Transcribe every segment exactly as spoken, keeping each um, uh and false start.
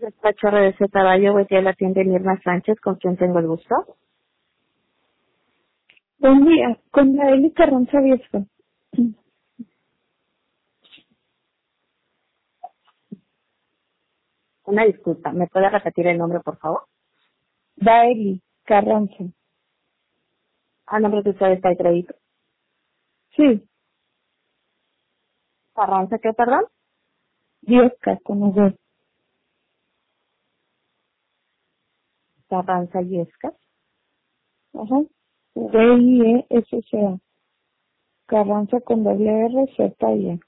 Despacho R D C Caballo, hoy día la tienda Mirna Sánchez, con quien tengo el gusto. Buen día, con la Eli Carranza Viesca. Una disculpa, ¿me puede repetir el nombre, por favor? Daeli Carranza. ¿A nombre de usted está el crédito? Sí, ¿Carranza qué, perdón? Viesca, con V. Carranza Yescas. Ajá. V I E S C A. Carranza con doble R, Z I E.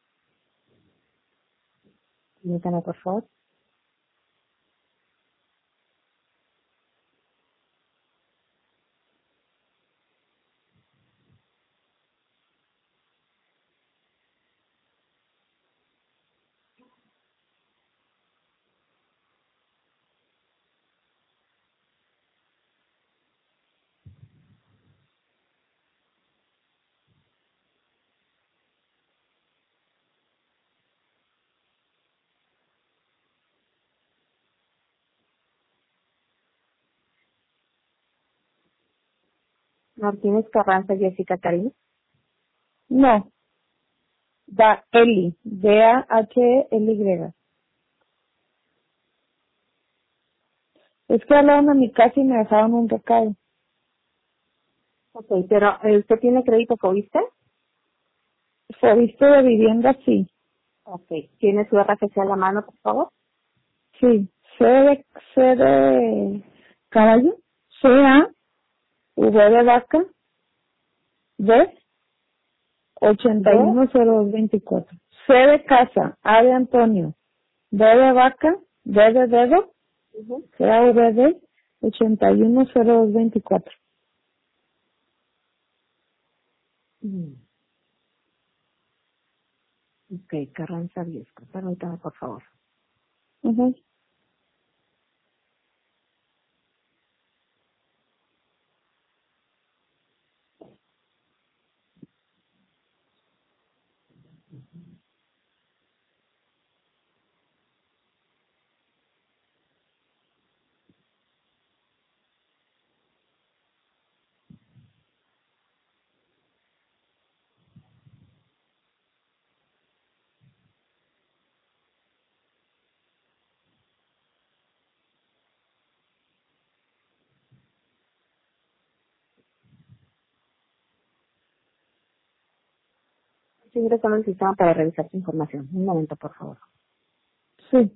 Permítame, por favor. Martínez Carranza Jessica Karim. No, da Eli, D A H E L Y. Es que hablaron a mi casa y me dejaron un recado. Ok, pero eh, ¿usted tiene crédito Fobiste? ¿Fue visto de vivienda? Sí. Ok, ¿tiene su R F C a la mano, por favor? Sí. C de, C de caballo, C A, V de vaca, D, ochenta y ¿De? uno cero dos veinticuatro. C de casa, A de Antonio, D de vaca, D de dedo, Ujú. C A V D, ochenta y uno cero dos veinticuatro. Mm, Ok, Carranza Viesca. Permítame, por favor. Ujú. Estoy ingresando al sistema para revisar su información. Un momento, por favor. Sí.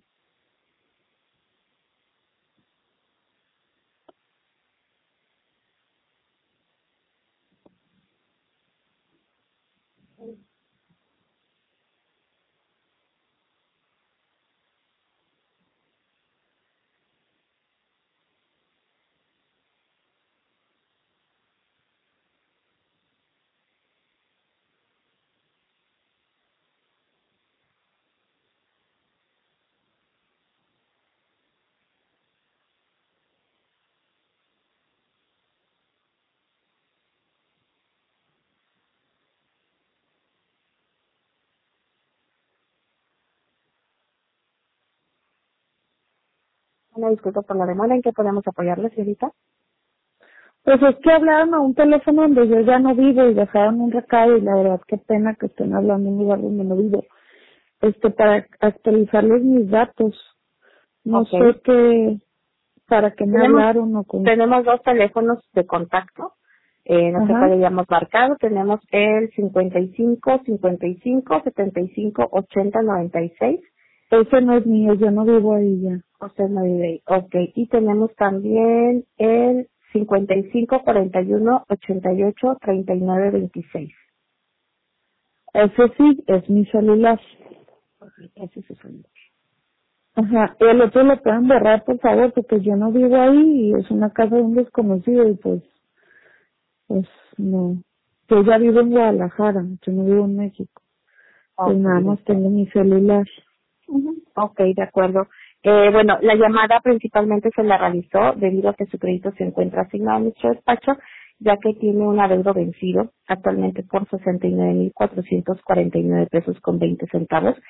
Una disculpa por la demora. ¿En qué podemos apoyarle, señorita? Pues es que hablaron a un teléfono donde yo ya no vivo y dejaron un recado y la verdad qué pena que estén hablando en un lugar donde no vivo. Este, para actualizarles mis datos. No Ok. sé qué, para qué me Tenemos, hablaron o con. tenemos dos teléfonos de contacto. Eh, no sé cuál Ajá. hayamos marcado. Tenemos el cincuenta y cinco, cincuenta y cinco, setenta y cinco, ochenta, noventa y seis. Ese no es mío, yo no vivo ahí ya. Usted no vive ahí. Ok. Y tenemos también el cincuenta y cinco, cuarenta y uno, ochenta y ocho, treinta y nueve, veintiséis. Ese sí, es mi celular. Ok, ese es su celular. Ajá. El otro lo pueden borrar, por favor, porque yo no vivo ahí y es una casa de un desconocido y pues, pues no. Yo ya vivo en Guadalajara, yo no vivo en México. Pues Ok, nada de más acuerdo. tengo mi celular. Ujú. Ok, de acuerdo. Eh, bueno, la llamada principalmente se la realizó debido a que su crédito se encuentra asignado a nuestro despacho, ya que tiene un adeudo vencido actualmente por sesenta y nueve mil cuatrocientos cuarenta y nueve pesos con veinte centavos.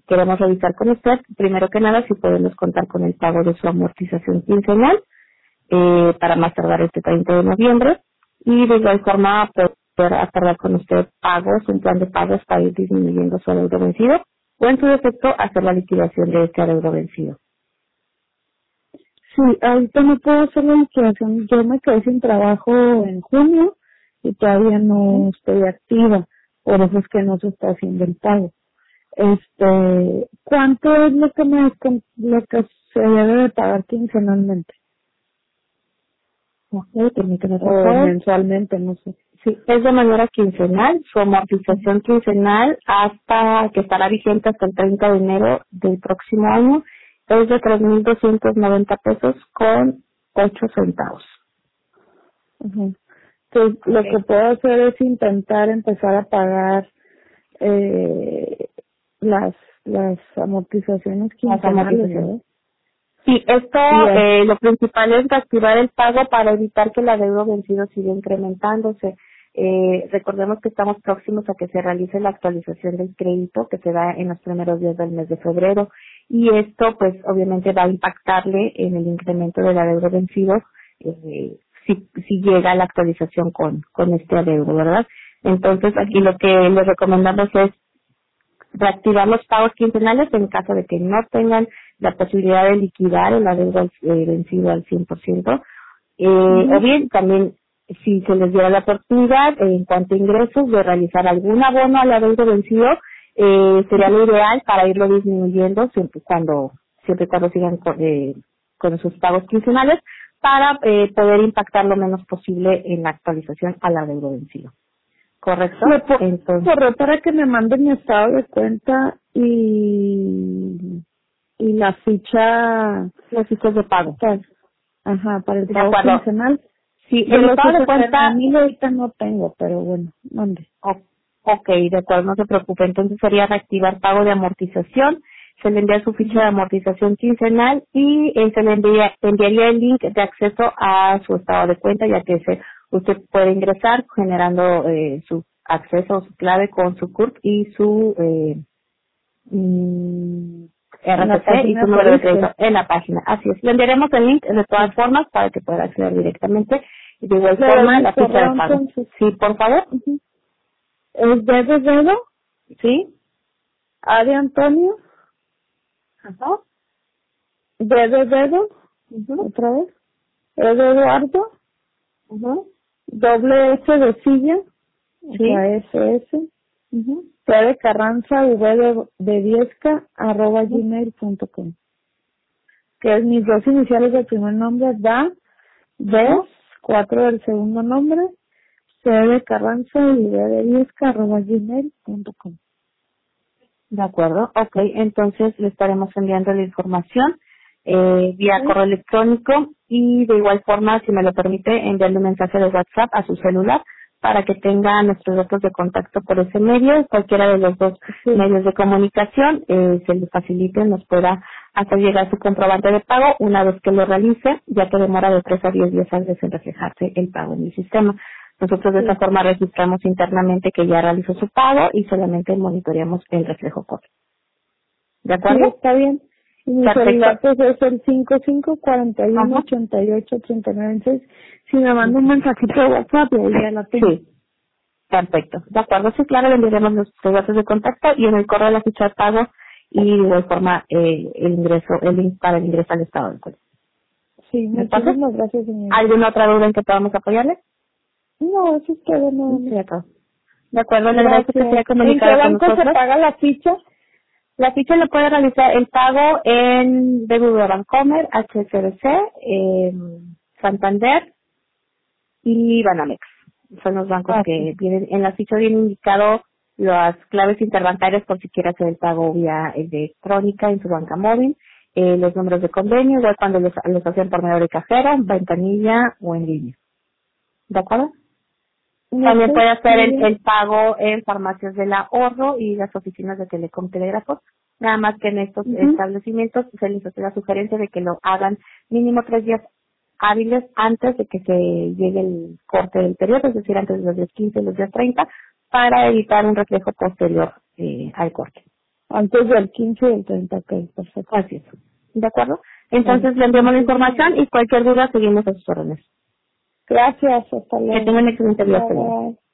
queremos revisar con usted, primero que nada, si podemos contar con el pago de su amortización quincenal eh, para más tardar este treinta de noviembre, y de igual forma poder acordar con usted pagos, un plan de pagos para ir disminuyendo su adeudo vencido, o en su defecto hacer la liquidación de este adeudo vencido. Sí, ahorita no puedo hacer la liquidación. Yo me quedé sin trabajo en junio y todavía no estoy activa. Por eso es que no se está haciendo el pago. Este, ¿cuánto es lo que me descon- lo que se debe de pagar quincenalmente? Ok, permíteme por O favor. mensualmente, no sé. Sí, es de manera quincenal, su amortización quincenal hasta que estará vigente hasta el treinta de enero del próximo año es de tres mil doscientos noventa pesos con ocho centavos. Ujú. Entonces, lo Okay. que puedo hacer es intentar empezar a pagar eh, las las amortizaciones Las quincenales, amortizaciones. ¿verdad? Sí, esto Y es- eh, lo principal es activar el pago para evitar que el adeudo vencido siga incrementándose. Eh, recordemos que estamos próximos a que se realice la actualización del crédito que se da en los primeros días del mes de febrero, y esto pues obviamente va a impactarle en el incremento del adeudo vencido eh, si, si llega la actualización con, con este adeudo, ¿verdad? Entonces aquí lo que les recomendamos es reactivar los pagos quincenales en caso de que no tengan la posibilidad de liquidar el adeudo eh, vencido al cien por ciento, eh, o Ujú. bien también si se les diera la oportunidad eh, en cuanto a ingresos de realizar algún abono al adeudo vencido, eh, sería lo ideal para irlo disminuyendo siempre y cuando siempre y cuando sigan con, eh, con sus pagos quincenales para eh, poder impactar lo menos posible en la actualización al adeudo vencido. ¿Correcto? Me po- Entonces, correo para que me manden mi estado de cuenta y y la ficha los sitios de pago. para, ajá, para el De pago acuerdo. quincenal. Sí, Yo el lo estado de puse, pero a cuenta, mí ahorita no tengo, pero bueno, mande. o- ok, de acuerdo, no se preocupe. Entonces sería reactivar pago de amortización, se le envía su ficha de amortización quincenal y eh, se le envía, enviaría el link de acceso a su estado de cuenta, ya que se, usted puede ingresar generando eh, su acceso o su clave con su C U R P y su eh, mm, En la R F C y página su de número de Fobiste. crédito en la página. Así es. Le enviaremos el link de todas formas para que pueda acceder directamente y de igual Le doy forma mi la ficha de correo pago. entonces. Sí, por favor. Ujú. Es D de dedo, Sí. A de Antonio, Ajá. D de dedo, Ujú, otra vez, E de Eduardo, ujú. doble S de silla, o Sí. sea, S S, Ujú, T de Carranza, V de, de Viesca, arroba ujú. gmail punto com. Que es mis dos iniciales del primer nombre, da, Ajá. des, cuatro del segundo nombre, C de Carranza y V de Viesca, arroba gmail punto com. De acuerdo. Ok, entonces le estaremos enviando la información eh, vía ¿Sí? correo electrónico y de igual forma, si me lo permite, enviarle un mensaje de WhatsApp a su celular para que tenga nuestros datos de contacto por ese medio. Cualquiera de los dos Sí. medios de comunicación eh, se le facilite, nos pueda hacer llegar su comprobante de pago una vez que lo realice, ya que demora de tres a diez días antes en reflejarse el pago en el sistema. Nosotros de esta Sí. forma registramos internamente que ya realizó su pago y solamente monitoreamos el reflejo correcto. ¿De Sí, acuerdo? está bien. Y mi Perfecto. celular pues es el cinco cinco cuatro uno Ajá. ocho ocho tres nueve seis. Si me manda un mensajito de WhatsApp, ahí ya la tengo. Sí, perfecto. De acuerdo, sí, claro, le enviaremos nuestros datos de contacto y en el correo la ficha de pago y de igual forma eh, el ingreso, el link para el ingreso al estado de cuenta. Sí, ¿De acuerdo? muchísimas gracias, señorita. ¿Alguna otra duda en que podamos apoyarle? No, eso es todo, nada Sí, más. de acuerdo. De acuerdo, le agradezco que se haya Gracias. ¿En qué comunicado con banco se nosotros. paga la ficha? La ficha le puede realizar el pago en B B V Bancomer, H S B C, eh, Santander y Banamex. Son los bancos Ah, sí. que vienen, en la ficha viene indicado las claves interbancarias por si quiere hacer el pago vía electrónica en su banca móvil, eh, los números de convenio, igual cuando los, los hacen por medio de cajero, ventanilla o en línea. ¿De acuerdo? También Ok, puede hacer muy el, bien. el pago en farmacias del ahorro y las oficinas de Telecom Telégrafos. Nada más que en estos Ujú. establecimientos se les hace la sugerencia de que lo hagan mínimo tres días hábiles antes de que se llegue el corte del periodo, es decir, antes de los días quince y los días treinta, para evitar un reflejo posterior eh, al corte. Antes del quince y el treinta, ok, perfecto. Así es. ¿De acuerdo? Entonces le enviamos la información y cualquier duda seguimos a sus órdenes. Gracias, hasta luego. Que tengan un excelente día. Bye, bye.